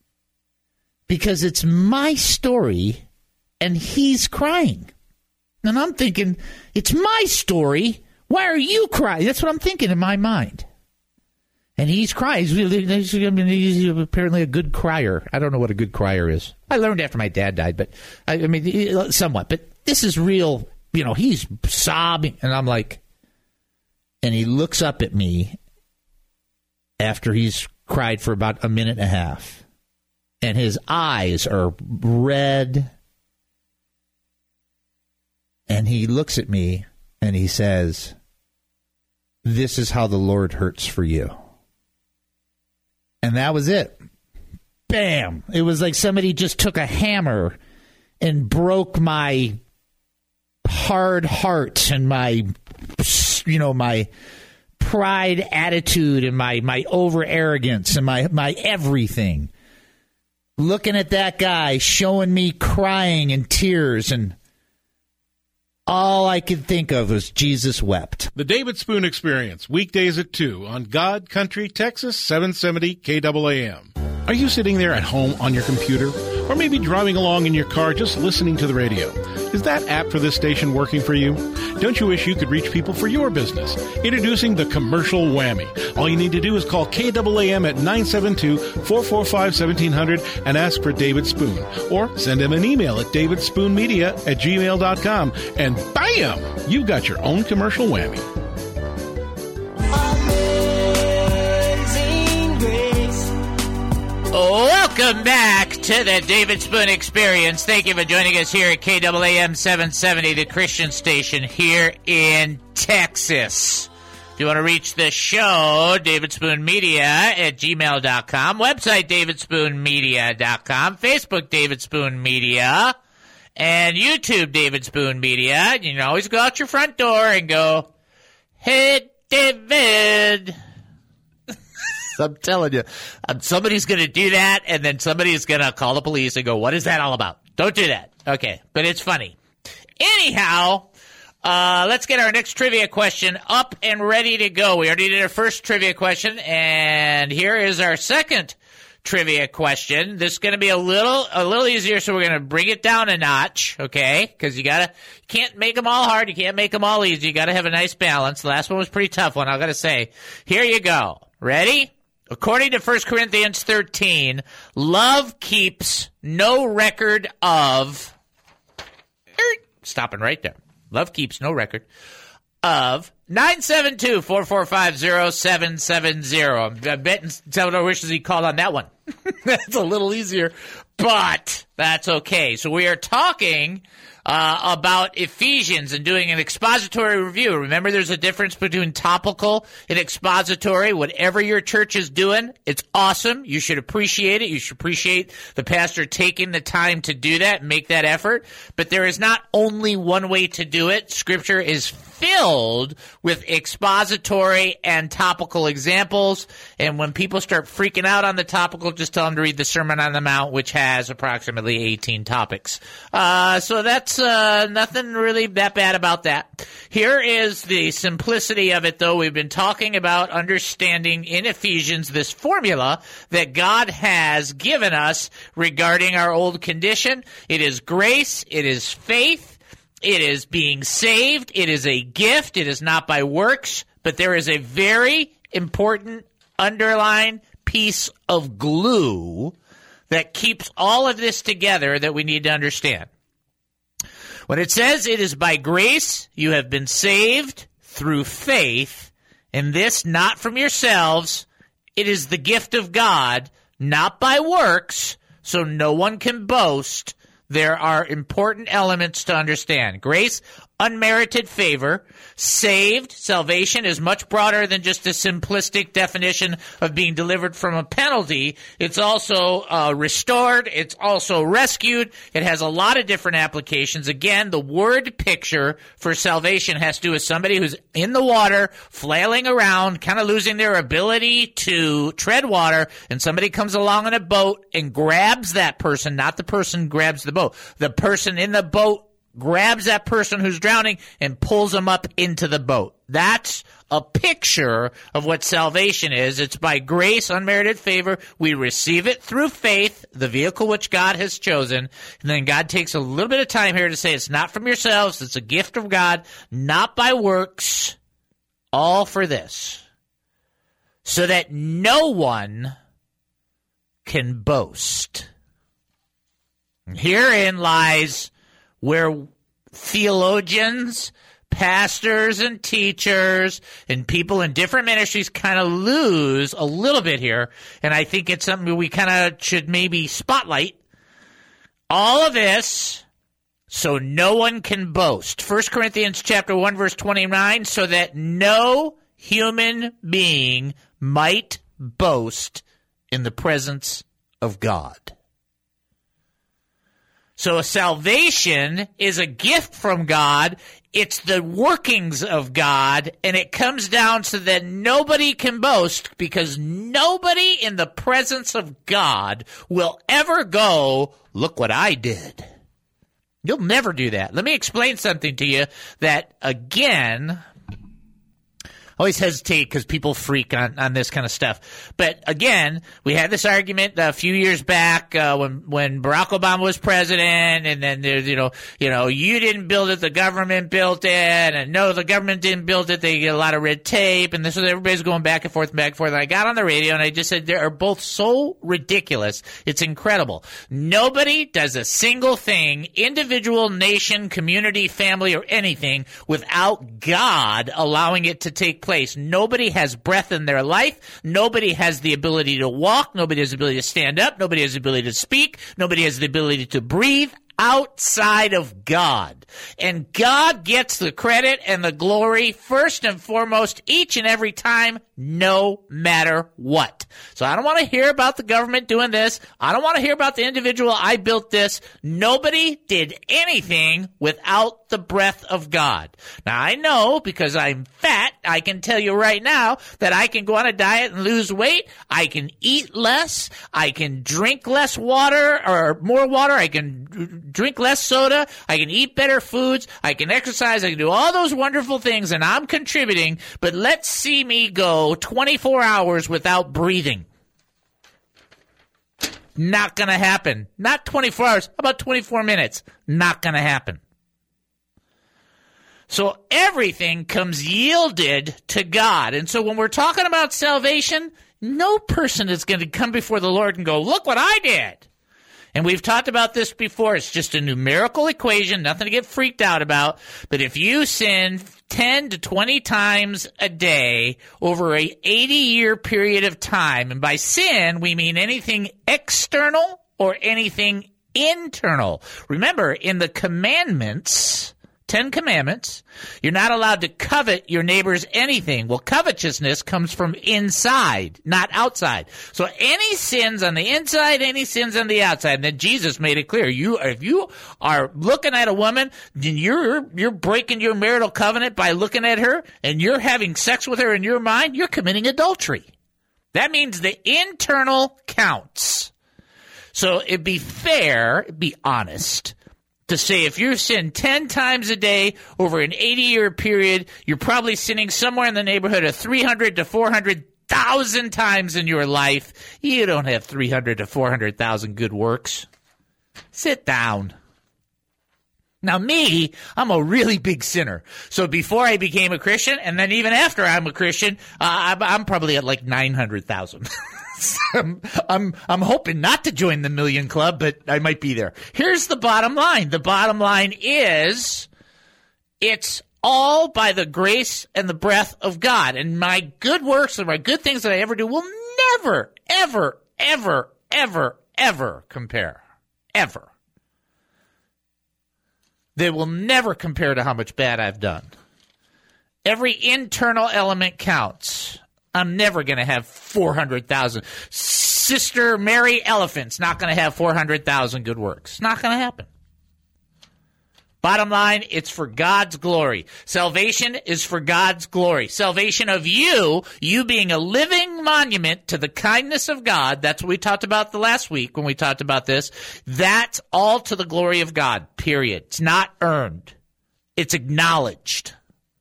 because it's my story and he's crying. And I'm thinking, it's my story. Why are you crying? That's what I'm thinking in my mind. And he's crying. He's, he's, I mean, he's apparently a good crier. I don't know what a good crier is. I learned after my dad died, but I, I mean, somewhat. But this is real. You know, he's sobbing. And I'm like, and he looks up at me after he's cried for about a minute and a half. And his eyes are red. And he looks at me and he says, "This is how the Lord hurts for you." And that was it. Bam. It was like somebody just took a hammer and broke my hard heart and my, you know, my pride attitude and my, my over arrogance and my, my everything. Looking at that guy showing me crying and tears, and all I could think of was Jesus wept. The David Spoon Experience, weekdays at two on God Country, Texas, seven seventy K A A M. Are you sitting there at home on your computer? Or maybe driving along in your car just listening to the radio? Is that app for this station working for you? Don't you wish you could reach people for your business? Introducing the Commercial Whammy. All you need to do is call K A A M at nine seven two, four four five, one seven zero zero and ask for David Spoon. Or send him an email at davidspoonmedia at gmail dot com, and bam! You've got your own commercial whammy. Welcome back to the David Spoon Experience. Thank you for joining us here at K A A M seven seventy, the Christian station here in Texas. If you want to reach the show, David Spoon Media at gmail dot com, website david spoon media dot com, Facebook David Spoon Media, and YouTube David Spoon Media. You can always go out your front door and go, "Hey, David." I'm telling you, um, somebody's going to do that, and then somebody's going to call the police and go, "What is that all about?" Don't do that. Okay, but it's funny. Anyhow, uh, let's get our next trivia question up and ready to go. We already did our first trivia question, and here is our second trivia question. This is going to be a little a little easier, so we're going to bring it down a notch, okay? Because you gotta you can't make them all hard, you can't make them all easy. You got to have a nice balance. The last one was a pretty tough one, I got to say. Here you go. Ready? According to First Corinthians thirteen, love keeps no record of... Stopping right there. Love keeps no record of nine seven two, four four five, zero seven seven zero. I'm betting Salvador wishes he called on that one. That's a little easier, but that's okay. So we are talking uh, about Ephesians and doing an expository review. Remember, there's a difference between topical and expository. Whatever your church is doing, it's awesome. You should appreciate it. You should appreciate the pastor taking the time to do that and make that effort. But there is not only one way to do it. Scripture is filled with expository and topical examples. And when people start freaking out on the topical, just tell them to read the Sermon on the Mount, which has approximately eighteen topics. Uh, so that's uh, nothing really that bad about that. Here is the simplicity of it, though. We've been talking about understanding in Ephesians this formula that God has given us regarding our old condition. It is grace. It is faith. It is being saved. It is a gift. It is not by works. But there is a very important underlying piece of glue that keeps all of this together that we need to understand. When it says it is by grace you have been saved through faith, and this not from yourselves, it is the gift of God, not by works, so no one can boast. There are important elements to understand. Grace, unmerited favor. Saved, salvation is much broader than just a simplistic definition of being delivered from a penalty. It's also uh, restored. It's also rescued. It has a lot of different applications. Again, the word picture for salvation has to do with somebody who's in the water, flailing around, kind of losing their ability to tread water, and somebody comes along in a boat and grabs that person, not the person grabs the boat. The person in the boat grabs that person who's drowning and pulls them up into the boat. That's a picture of what salvation is. It's by grace, unmerited favor. We receive it through faith, the vehicle which God has chosen. And then God takes a little bit of time here to say it's not from yourselves. It's a gift of God, not by works, all for this, so that no one can boast. Herein lies where theologians, pastors, and teachers, and people in different ministries kind of lose a little bit here, and I think it's something we kind of should maybe spotlight. All of this so no one can boast. First Corinthians chapter one, verse twenty-nine, so that no human being might boast in the presence of God. So salvation is a gift from God. It's the workings of God, and it comes down so that nobody can boast, because nobody in the presence of God will ever go, look what I did. You'll never do that. Let me explain something to you that, again, always hesitate because people freak on, on this kind of stuff. But again, we had this argument a few years back uh, when when Barack Obama was president, and then there's you know you know you didn't build it, the government built it, and no, the government didn't build it. They get a lot of red tape, and this was everybody's going back and forth and back and forth. And I got on the radio and I just said they are both so ridiculous. It's incredible. Nobody does a single thing, individual, nation, community, family, or anything, without God allowing it to take place. Nobody has breath in their life. Nobody has the ability to walk. Nobody has the ability to stand up. Nobody has the ability to speak. Nobody has the ability to breathe outside of God. And God gets the credit and the glory first and foremost each and every time, no matter what. So I don't want to hear about the government doing this. I don't want to hear about the individual, I built this. Nobody did anything without the breath of God. Now I know, because I'm fat, I can tell you right now that I can go on a diet and lose weight. I can eat less. I can drink less water or more water. I can drink less soda. I can eat better foods. I can exercise. I can do all those wonderful things, and I'm contributing. But let's see me go twenty-four hours without breathing. Not going to happen. Not twenty-four hours. How about twenty-four minutes? Not going to happen. So everything comes yielded to God. And so when we're talking about salvation, no person is going to come before the Lord and go, look what I did. And we've talked about this before. It's just a numerical equation, nothing to get freaked out about. But if you sin ten to twenty times a day over a eighty-year period of time, and by sin, we mean anything external or anything internal. Remember, in the commandments, Ten Commandments, you're not allowed to covet your neighbor's anything. Well, covetousness comes from inside, not outside. So any sins on the inside, any sins on the outside. And then Jesus made it clear. You, if you are looking at a woman, then you're, you're breaking your marital covenant by looking at her, and you're having sex with her in your mind, you're committing adultery. That means the internal counts. So it'd be fair, it'd be honest, to say if you sin ten times a day over an eighty-year period, you're probably sinning somewhere in the neighborhood of three hundred to four hundred thousand times in your life. You don't have three hundred to four hundred thousand good works. Sit down. Now me, I'm a really big sinner. So before I became a Christian, and then even after I'm a Christian, uh, I'm, I'm probably at like nine hundred thousand. I'm, I'm I'm hoping not to join the million club, but I might be there. Here's the bottom line. The bottom line is it's all by the grace and the breath of God. And my good works and my good things that I ever do will never, ever, ever, ever, ever compare. Ever. They will never compare to how much bad I've done. Every internal element counts. I'm never going to have four hundred thousand. Sister Mary Elephant's not going to have four hundred thousand good works. Not going to happen. Bottom line, it's for God's glory. Salvation is for God's glory. Salvation of you, you being a living monument to the kindness of God, that's what we talked about the last week when we talked about this. That's all to the glory of God, period. It's not earned. It's acknowledged.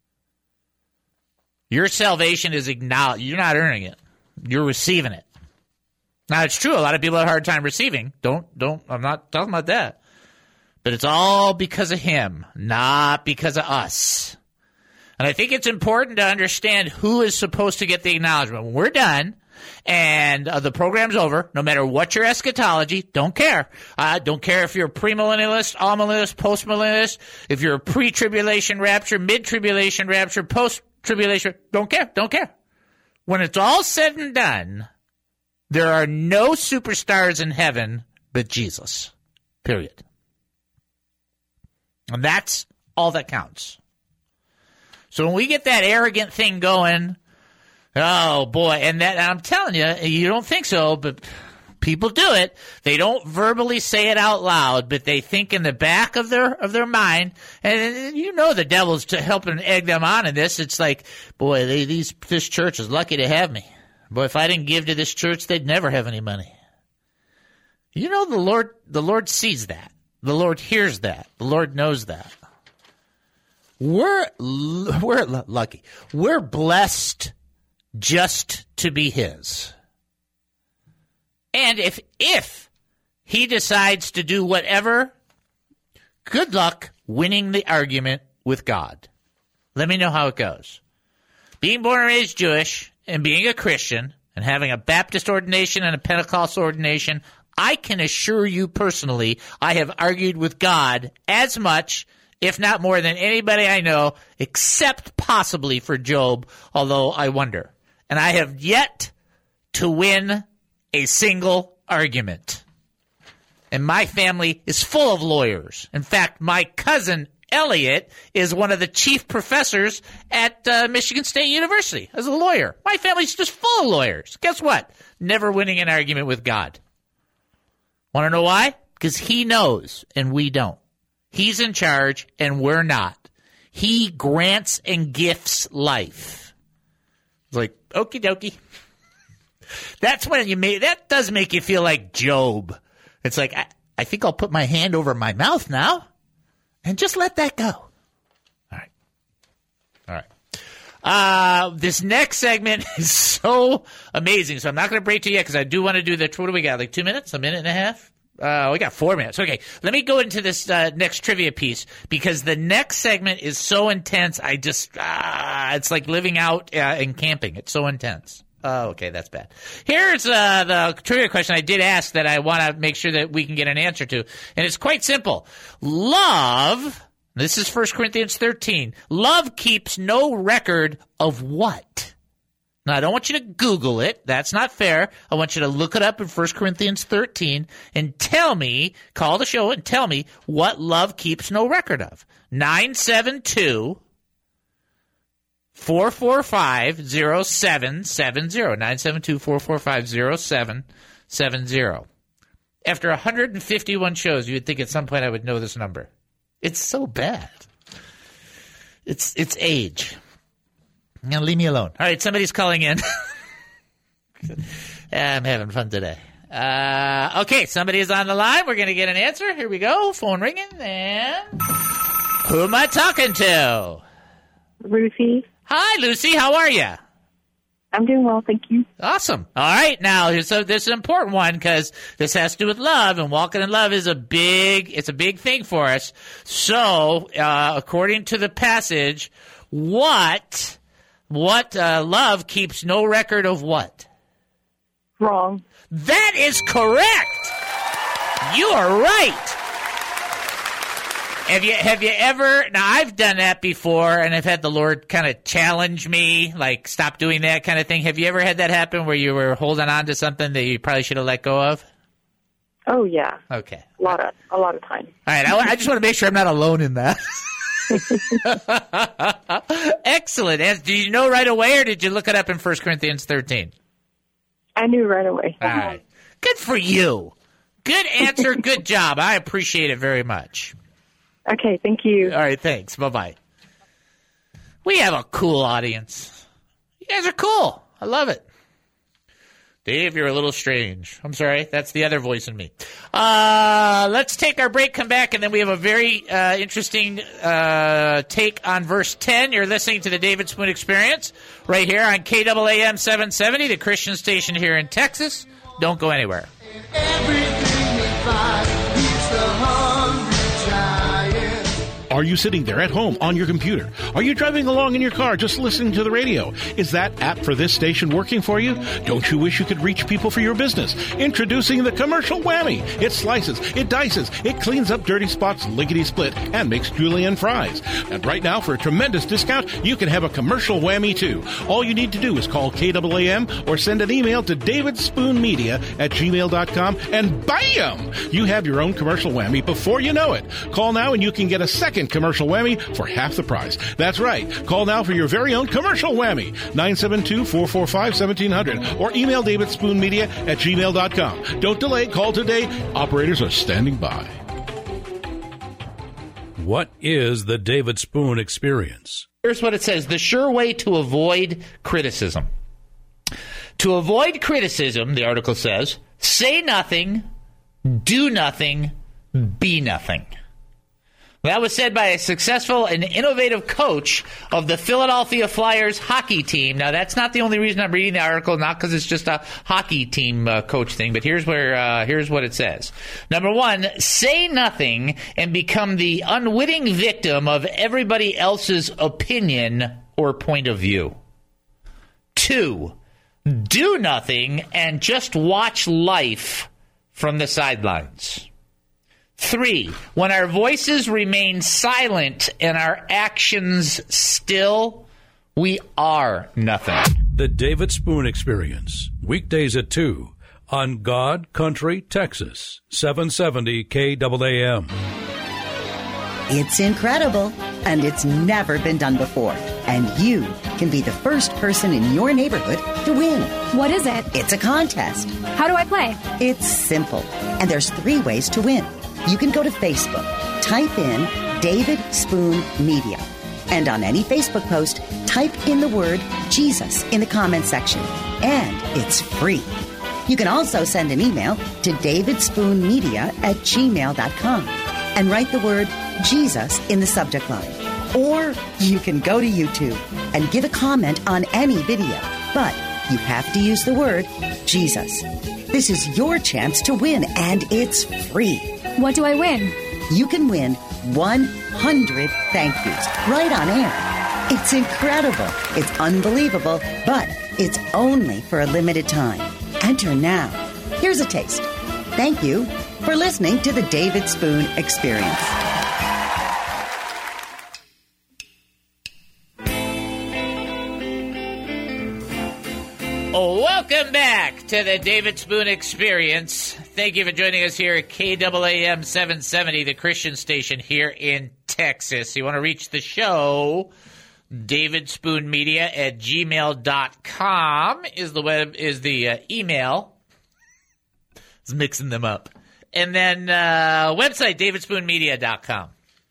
Your salvation is acknowledged. You're not earning it. You're receiving it. Now, it's true. A lot of people have a hard time receiving. Don't, don't, I'm not talking about that. But it's all because of him, not because of us. And I think it's important to understand who is supposed to get the acknowledgement. When we're done and uh, the program's over, no matter what your eschatology, don't care. Uh, don't care if you're a premillennialist, amillennialist, postmillennialist, if you're a pre-tribulation rapture, mid-tribulation rapture, post-tribulation, don't care, don't care. When it's all said and done, there are no superstars in heaven but Jesus, period. And that's all that counts. So when we get that arrogant thing going, oh, boy, and that and I'm telling you, you don't think so, but people do it. They don't verbally say it out loud, but they think in the back of their of their mind, and you know the devil's to helping egg them on in this. It's like, boy, they, these this church is lucky to have me. Boy, if I didn't give to this church, they'd never have any money. You know the Lord the Lord sees that. The Lord hears that. The Lord knows that. We're we're lucky. We're blessed just to be his. And if if he decides to do whatever, good luck winning the argument with God. Let me know how it goes. Being born and raised Jewish and being a Christian and having a Baptist ordination and a Pentecostal ordination, I can assure you personally, I have argued with God as much, if not more, than anybody I know, except possibly for Job, although I wonder. And I have yet to win a single argument. And my family is full of lawyers. In fact, my cousin Elliot is one of the chief professors at uh, Michigan State University as a lawyer. My family's just full of lawyers. Guess what? Never winning an argument with God. Want to know why? Because he knows and we don't. He's in charge and we're not. He grants and gifts life. It's like, okie dokie. That's when you make, that does make you feel like Job. It's like, I, I think I'll put my hand over my mouth now and just let that go. All right. All right. Uh, this next segment is so amazing. So I'm not going to break to you yet because I do want to do the, what do we got? Like two minutes, a minute and a half? Uh, we got four minutes. Okay, let me go into this uh, next trivia piece because the next segment is so intense. I just, uh, it's like living out uh, and camping. It's so intense. Oh, okay, that's bad. Here's uh, the trivia question I did ask that I want to make sure that we can get an answer to. And it's quite simple. Love, this is First Corinthians thirteen, love keeps no record of what? Now, I don't want you to Google it. That's not fair. I want you to look it up in First Corinthians thirteen and tell me, call the show and tell me what love keeps no record of. nine seven two, four four five, zero seven seven zero. nine seven two, four four five, zero seven seven zero. After one hundred fifty-one shows, you would think at some point I would know this number. It's so bad. It's it's age. Now leave me alone. All right, somebody's calling in. I'm having fun today. Uh, okay, somebody is on the line. We're going to get an answer. Here we go. Phone ringing. And who am I talking to? Lucy. Hi, Lucy. How are you? I'm doing well, thank you. Awesome. All right, now here's a, this is an important one because this has to do with love, and walking in love is a big, it's a big thing for us. So, uh, according to the passage, what, what uh, love keeps no record of what? Wrong. That is correct. You are right. Have you have you ever? Now I've done that before, and I've had the Lord kind of challenge me, like stop doing that kind of thing. Have you ever had that happen where you were holding on to something that you probably should have let go of? Oh yeah. Okay. A lot of a lot of times. All right. I, I just want to make sure I'm not alone in that. Excellent. And did you know right away, or did you look it up in First Corinthians thirteen? I knew right away. All right. Good for you. Good answer. Good job. I appreciate it very much. Okay, thank you. All right, thanks. Bye-bye. We have a cool audience. You guys are cool. I love it. Dave, you're a little strange. I'm sorry. That's the other voice in me. Uh, let's take our break, come back, and then we have a very uh, interesting uh, take on verse ten. You're listening to the David Spoon Experience right here on K A A M seven seventy, the Christian station here in Texas. Don't go anywhere. Everything we find keeps the hungry giant. Are Are you sitting there at home on your computer? Are you driving along in your car just listening to the radio? Is that app for this station working for you? Don't you wish you could reach people for your business? Introducing the Commercial Whammy. It slices, it dices, it cleans up dirty spots lickety-split, and makes julienne fries. And right now, for a tremendous discount, you can have a Commercial Whammy too. All you need to do is call K A A M or send an email to davidspoonmedia at gmail dot com, and bam! You have your own Commercial Whammy before you know it. Call now and you can get a second Commercial Whammy for half the price. That's right. Call now for your very own Commercial Whammy. nine seven two, four four five, one seven zero zero or email davidspoonmedia at gmail dot com. Don't delay. Call today. Operators are standing by. What is the David Spoon Experience? Here's what it says. The sure way to avoid criticism. To avoid criticism, the article says, say nothing, do nothing, be nothing. That was said by a successful and innovative coach of the Philadelphia Flyers hockey team. Now, that's not the only reason I'm reading the article, not because it's just a hockey team uh, coach thing, but here's where uh, here's what it says. Number one, say nothing and become the unwitting victim of everybody else's opinion or point of view. Two, do nothing and just watch life from the sidelines. Three, when our voices remain silent and our actions still, we are nothing. The David Spoon Experience, weekdays at two on God Country, Texas, seven seventy K A A M. It's incredible, and it's never been done before. And you can be the first person in your neighborhood to win. What is it? It's a contest. How do I play? It's simple, and there's three ways to win. You can go to Facebook, type in David Spoon Media, and on any Facebook post, type in the word Jesus in the comment section, and it's free. You can also send an email to davidspoonmedia at gmail dot com and write the word Jesus in the subject line. Or you can go to YouTube and give a comment on any video, but you have to use the word Jesus. This is your chance to win, and it's free. What do I win? You can win one hundred thank yous right on air. It's incredible. It's unbelievable, but it's only for a limited time. Enter now. Here's a taste. Thank you for listening to the David Spoon Experience. Oh, welcome back to the David Spoon Experience. Thank you for joining us here at K A A M seven seventy, the Christian station here in Texas. You want to reach the show, davidspoonmedia at gmail dot com is the web is the uh, email. I was mixing them up. And then uh, website, davidspoonmedia dot com.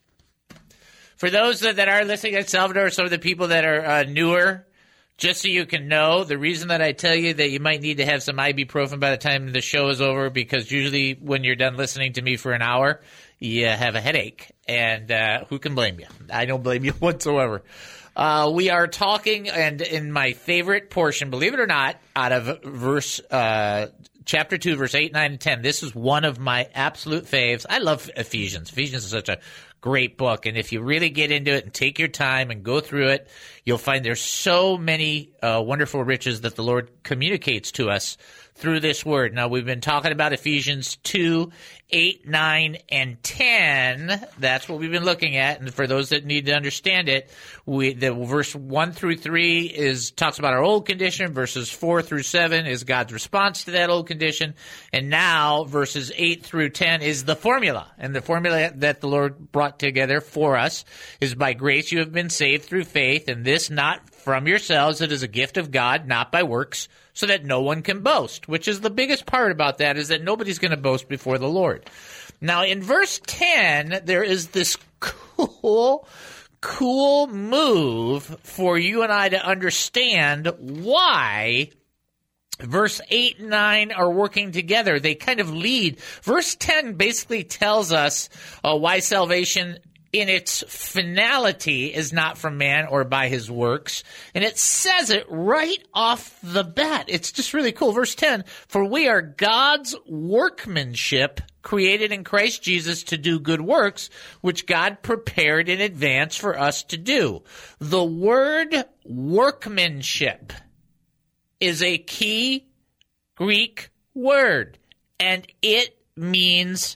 For those that, that are listening in Salvador, some of the people that are uh, newer, just so you can know, the reason that I tell you that you might need to have some ibuprofen by the time the show is over, because usually when you're done listening to me for an hour, you have a headache. And uh, who can blame you? I don't blame you whatsoever. Uh, we are talking, and in my favorite portion, believe it or not, out of verse uh, chapter two, verse eight, nine, and ten. This is one of my absolute faves. I love Ephesians. Ephesians is such a great book, and if you really get into it and take your time and go through it, you'll find there's so many uh, wonderful riches that the Lord communicates to us through this word. Now, we've been talking about Ephesians two, eight, nine, and ten. That's what we've been looking at. And for those that need to understand it, we, the verse one through three is talks about our old condition. Verses four through seven is God's response to that old condition. And now verses eight through ten is the formula. And the formula that the Lord brought together for us is, by grace you have been saved through faith, and this not from yourselves. It is a gift of God, not by works, so that no one can boast, which is the biggest part about that, is that nobody's going to boast before the Lord. Now, in verse ten, there is this cool, cool move for you and I to understand why verse eight and nine are working together. They kind of lead. Verse ten basically tells us uh, why salvation in its finality is not from man or by his works. And it says it right off the bat. It's just really cool. Verse ten, for we are God's workmanship, created in Christ Jesus to do good works, which God prepared in advance for us to do. The word workmanship is a key Greek word, and it means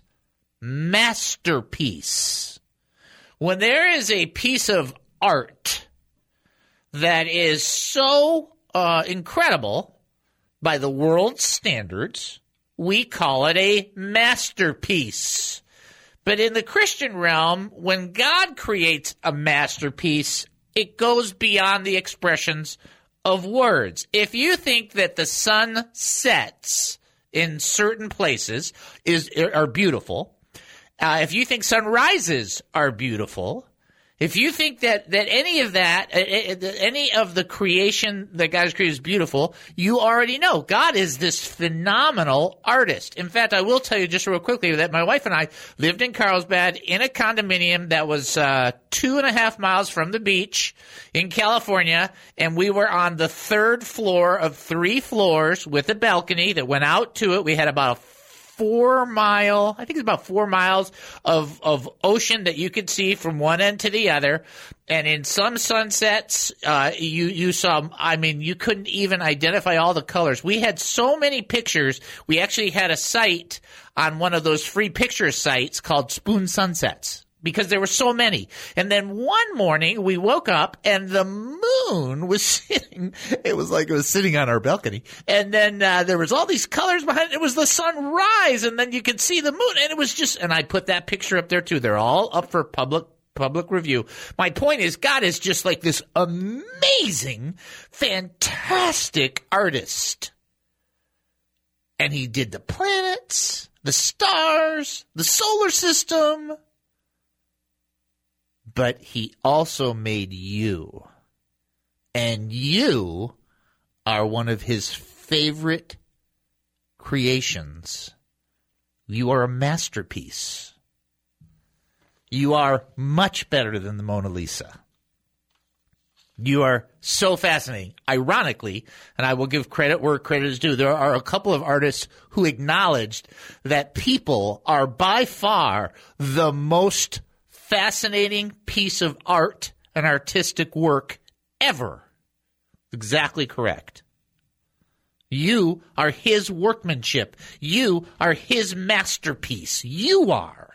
masterpiece. When there is a piece of art that is so uh, incredible by the world's standards, we call it a masterpiece. But in the Christian realm, when God creates a masterpiece, it goes beyond the expressions of words. If you think that the sun sets in certain places is are beautiful, Uh, if you think sunrises are beautiful, if you think that, that any of that, uh, any of the creation that God has created is beautiful, you already know God is this phenomenal artist. In fact, I will tell you just real quickly that my wife and I lived in Carlsbad in a condominium that was uh, two and a half miles from the beach in California, and we were on the third floor of three floors with a balcony that went out to it. We had about a four mile, I think it's about four miles of, of ocean that you could see from one end to the other. And in some sunsets, uh, you, you saw, I mean, you couldn't even identify all the colors. We had so many pictures. We actually had a site on one of those free picture sites called Spoon Sunsets, because there were so many. And then one morning we woke up and the moon was sitting, it was like it was sitting on our balcony. And then uh, there was all these colors behind it. It was the sunrise, and then you could see the moon. And it was just, and I put that picture up there too. They're all up for public public review. My point is, God is just like this amazing, fantastic artist. And he did the planets, the stars, the solar system. But he also made you. And you are one of his favorite creations. You are a masterpiece. You are much better than the Mona Lisa. You are so fascinating. Ironically, and I will give credit where credit is due, there are a couple of artists who acknowledged that people are by far the most fascinating piece of art and artistic work ever. Exactly correct. You are his workmanship. You are his masterpiece. You are.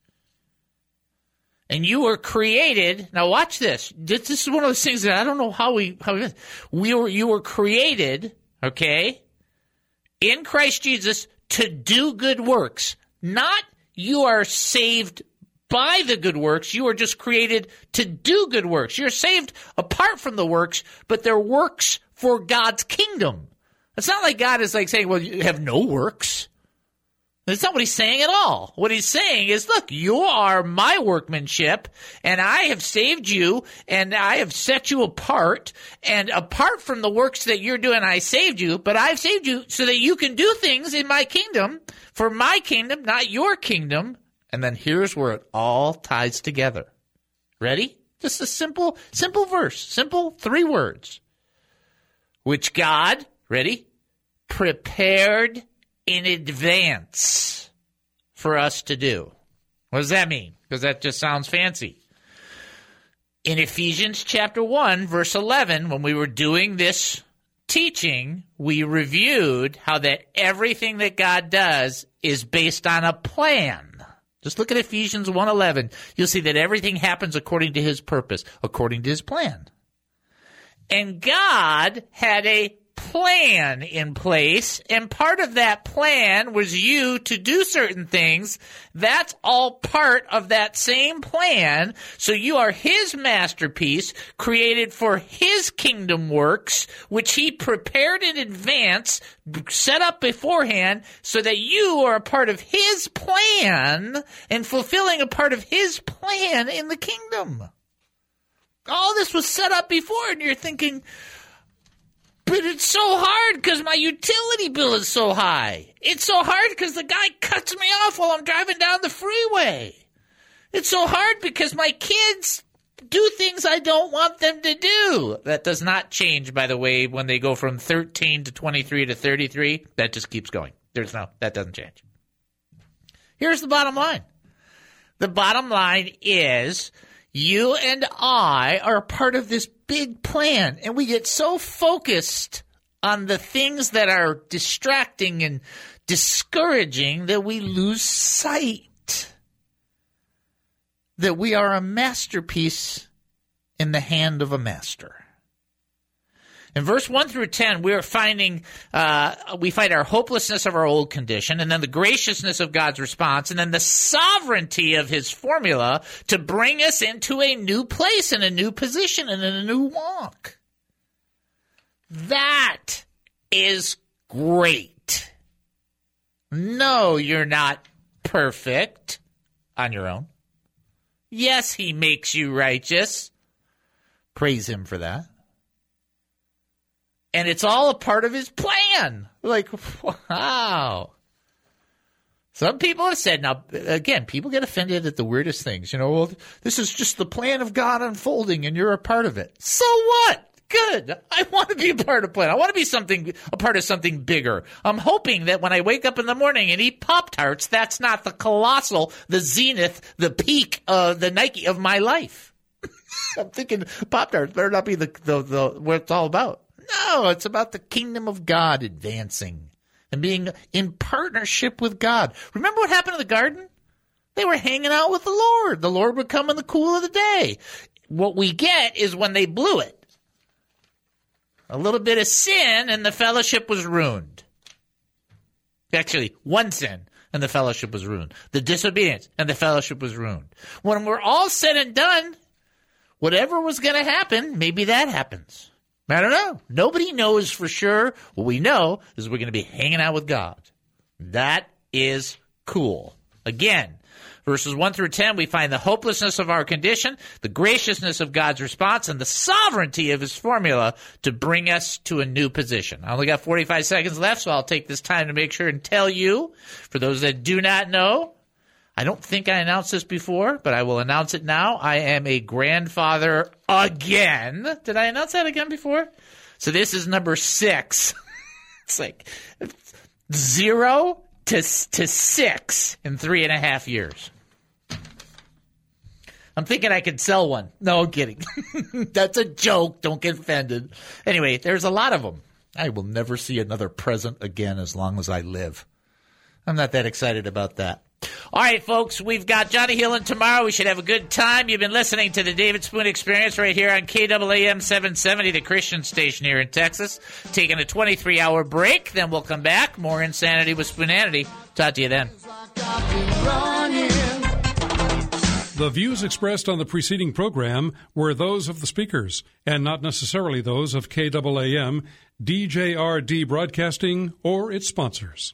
And you were created. Now watch this. This is one of those things that I don't know how we, how we, we were, you were created, okay, in Christ Jesus to do good works. Not you are saved by the good works. You are just created to do good works. You're saved apart from the works, but they're works for God's kingdom. It's not like God is like saying, well, you have no works. That's not what he's saying at all. What he's saying is, look, you are my workmanship, and I have saved you, and I have set you apart, and apart from the works that you're doing, I saved you, but I've saved you so that you can do things in my kingdom, for my kingdom, not your kingdom. And then here's where it all ties together. Ready? Just a simple, simple verse, simple three words. Which God, ready, prepared in advance for us to do. What does that mean? Because that just sounds fancy. In Ephesians chapter one, verse eleven, when we were doing this teaching, we reviewed how that everything that God does is based on a plan. Just look at Ephesians one eleven. You'll see that everything happens according to his purpose, according to his plan. And God had a plan in place, and part of that plan was you to do certain things. That's all part of that same plan. So you are his masterpiece, created for his kingdom works, which he prepared in advance, set up beforehand, so that you are a part of his plan and fulfilling a part of his plan in the kingdom. All this was set up before, and you're thinking, but it's so hard because my utility bill is so high. It's so hard because the guy cuts me off while I'm driving down the freeway. It's so hard because my kids do things I don't want them to do. That does not change, by the way, when they go from thirteen to twenty-three to thirty-three. That just keeps going. There's no, that doesn't change. Here's the bottom line. The bottom line is you and I are part of this big plan, and we get so focused on the things that are distracting and discouraging that we lose sight that we are a masterpiece in the hand of a master. In verse one through ten, we are finding, uh, we find our hopelessness of our old condition, and then the graciousness of God's response, and then the sovereignty of his formula to bring us into a new place and a new position and in a new walk. That is great. No, you're not perfect on your own. Yes, he makes you righteous. Praise him for that. And it's all a part of his plan. Like, wow. Some people have said, now, again, people get offended at the weirdest things. You know, well, this is just the plan of God unfolding and you're a part of it. So what? Good. I want to be a part of the plan. I want to be something, a part of something bigger. I'm hoping that when I wake up in the morning and eat Pop-Tarts, that's not the colossal, the zenith, the peak, uh, the Nike of my life. I'm thinking Pop-Tarts better not be the, the, the what it's all about. No, it's about the kingdom of God advancing and being in partnership with God. Remember what happened in the garden? They were hanging out with the Lord. The Lord would come in the cool of the day. What we get is when they blew it. A little bit of sin and the fellowship was ruined. Actually, one sin and the fellowship was ruined. The disobedience and the fellowship was ruined. When we're all said and done, whatever was going to happen, maybe that happens. I don't know. Nobody knows for sure. What we know is we're going to be hanging out with God. That is cool. Again, verses one through ten, we find the hopelessness of our condition, the graciousness of God's response, and the sovereignty of his formula to bring us to a new position. I only got forty-five seconds left, so I'll take this time to make sure and tell you, for those that do not know, I don't think I announced this before, but I will announce it now. I am a grandfather again. Did I announce that again before? So this is number six. It's like zero to, to six in three and a half years. I'm thinking I could sell one. No, I'm kidding. That's a joke. Don't get offended. Anyway, there's a lot of them. I will never see another present again as long as I live. I'm not that excited about that. All right, folks, we've got Johnny Hillin tomorrow. We should have a good time. You've been listening to the David Spoon Experience right here on K A A M seven seventy, the Christian station here in Texas. Taking a twenty-three hour break, then we'll come back. More Insanity with Spoonanity. Talk to you then. The views expressed on the preceding program were those of the speakers and not necessarily those of K A A M, D J R D Broadcasting, or its sponsors.